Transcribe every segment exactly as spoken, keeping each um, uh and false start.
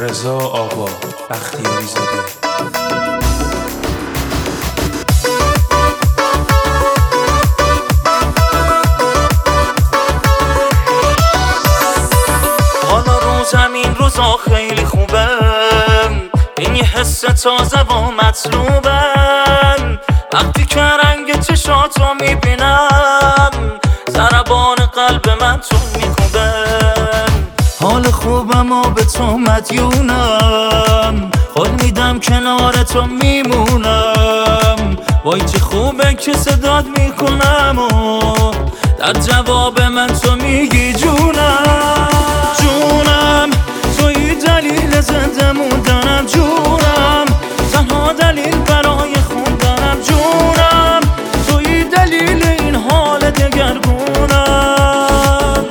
رضا آقا بختیاری زاده. حالا رو زمین روزا خیلی خوبه، این یه حس تازه و مطلوبه. وقتی که رنگ چشاتو میبینم، ضربان قلب من تو میکوبه. حال خوبم و به تو مدیونم، خود میدم کنار تو میمونم. وای چه خوبه که صدات میکنم و در جواب من تو میگی جونم. جونم توی دلیل زنده موندنم، جونم تنها دلیل برای خوندنم، جونم توی دلیل این حال دگرگونم.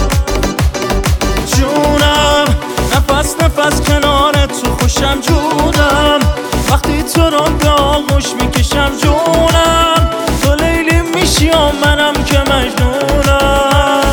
جونم نفس نفس کنار تو خوشم، جونم وقتی تو رو به آغوش میکشم، جونم تو لیلی میشی و منم که مجنونم.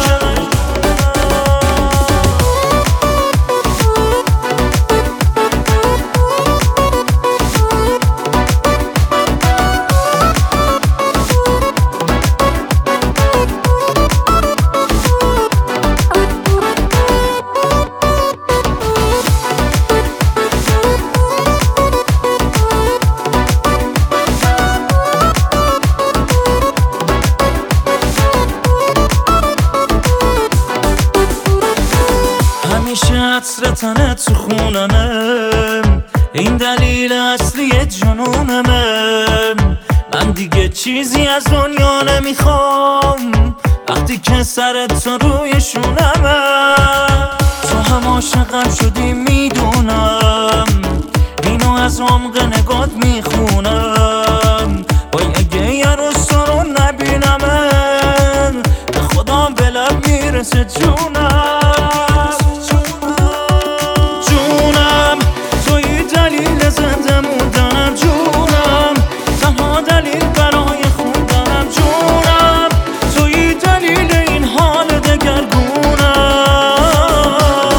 همیشه عطر تنت تو خونمه، این دلیل اصلی جنونمه. من دیگه چیزی از دنیا نمیخوام وقتی که سرت تو روی شونمه. تو هم عاشقم شدی میدونم، اینو از عمق نگات میخونم. وای اگه یه روز تو رو نبینم، به خودم به لب میرسه جونم. زنده موندنم، جونم تنها دلیل برای خوندنم، جونم توی دلیل این حال دگرگونم.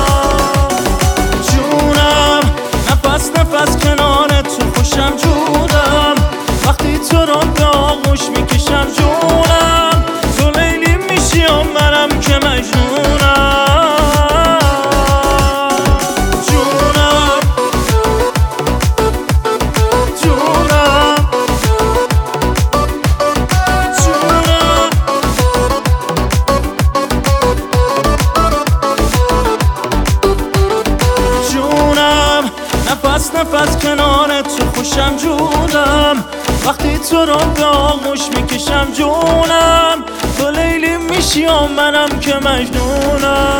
جونم نفس نفس کنار تو خوشم، جونم وقتی تو رو به آغوش میکشم، جونم تو لیلی میشی و منم که مجنونم. نفس نفس کنار تو خوشم، جونم وقتی تو رو به آغوش میکشم، جونم تو لیلی میشی و منم که مجنونم.